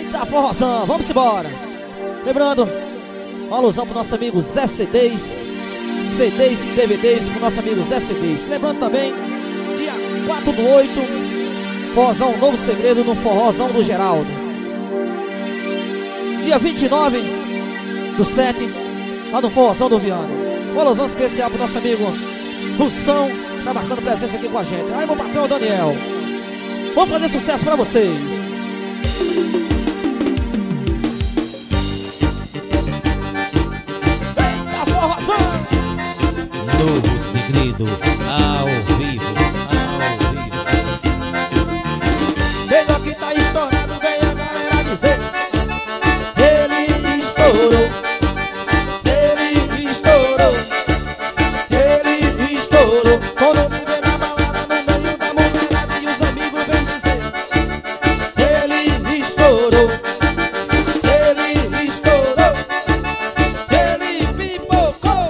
Eita forrozão, vamos embora. Lembrando, uma alusão pro nosso amigo Zé CDs, CDs e DVDs com nosso amigo Zé CDs. Lembrando também, dia 4/8, forrozão Novo Segredo no Forrozão do Geraldo. Dia 29/7, lá no Forrozão do Viana. Uma alusão especial pro nosso amigo Russão, tá marcando presença aqui com a gente. Aí meu patrão Daniel, vamos fazer sucesso pra vocês. Novo Segredo ao vivo, Melhor que tá estourado, vem a galera dizer: ele estourou, ele estourou, ele estourou. Quando me vê na balada no meio da mulherada e os amigos vêm dizer: ele estourou, ele estourou, ele pipocou.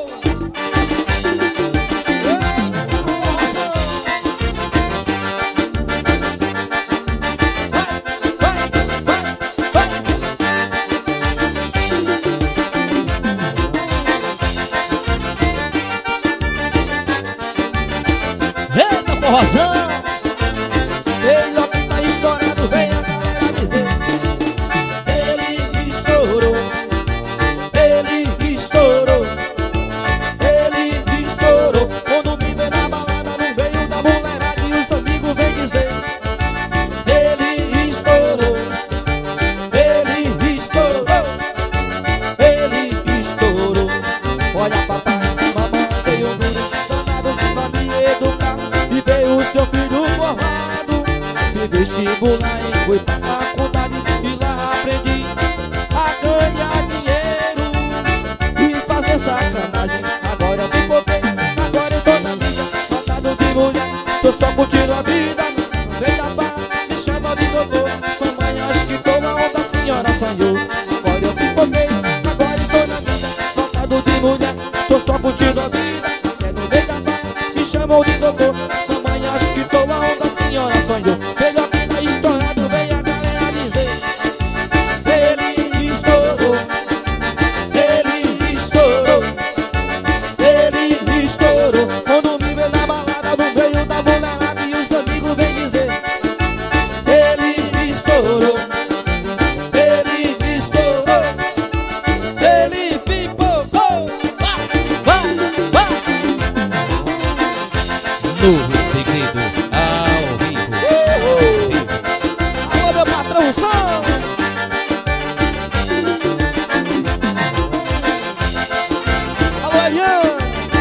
Eita forrozão! Melhor que tá estourado, vem a galera dizer: ele estourou, ele estourou, ele estourou. Quando me vê na balada no meio da mulherada e os amigos vêm dizer: ele estourou, ele estourou, ele estourou. Olha papai, mamãe, tem um duro danado pra me educar. E veio o seu filho formado, fiz vestibular e fui pra faculdade. E lá aprendi a ganhar dinheiro e fazer sacanagem. Agora eu me bobei, agora eu tô na vida, tratado de mulher. Tô só curtindo a vida, vem da pá, me chama de doutor. Mamãe, acho que tô na onda, a senhora sonhou. Agora eu me bobei, agora eu tô na vida, tratado de mulher. Tô só curtindo a vida, até no meio da pá, me chamam de doutor. Mamãe, acho que tô na onda, a senhora sonhou. Melhor que tá estourado, vem a galera dizer: ele estourou, ele estourou, ele estourou. Quando me vê na balada no meio da mulherada e os amigos vêm dizer: ele estourou, ele estourou, ele pipocou. Novo Segredo ao vivo, Alô, meu patrão São! Alô, Ian!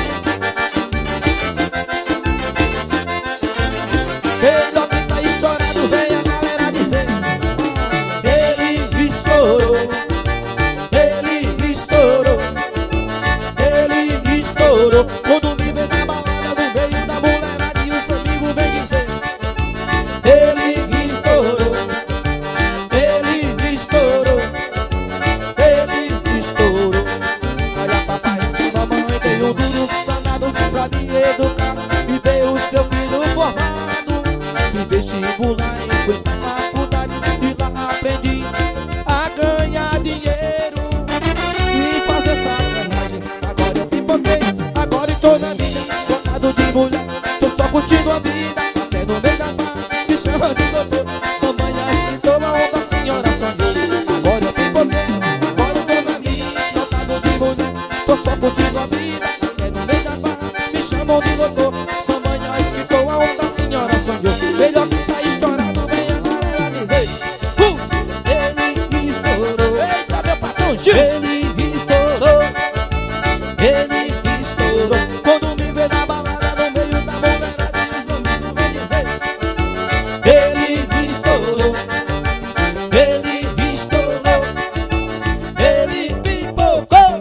Melhor que tá estourado, vem a galera dizer: ele estourou, ele estourou, ele estourou. Quando me vê na balada no meio da mulherada e os amigos vêm dizer: ele estourou, ele estourou, ele estourou. Olha papai, mamãe, tem um duro danado pra me educar. E veio o seu filho formado, fiz vestibular e fui pra faculdade. E lá aprendi a ganhar dinheiro e fazer sacanagem. Agora eu pipoquei, agora estou na vida, tratado de mulher. Tô só curtindo a vida, até no meio da pá, me chama de doutor. Mamãe, acho que tô na onda, a senhora sonhou. Agora eu pipoquei, agora eu tô na vida, tratado de mulher. Tô só curtindo a vida, até no meio da pá, me chamam de doutor. Mamãe, acho que tô na onda, a senhora sonhou. Melhor que tá estourado, vem a galera dizer: ele estourou. Eita, meu patrão Gil! ele estourou, Ele estourou. Quando me vê na balada no meio da mulherada e os amigos vêm dizer: ele estourou, ele estourou, ele pipocou.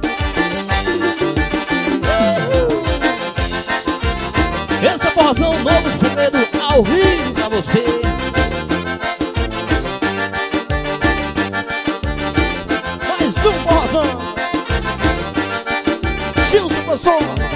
essa forrozão Novo Segredo ao vivo pra você. Mais um forrozão. Gilson Professor.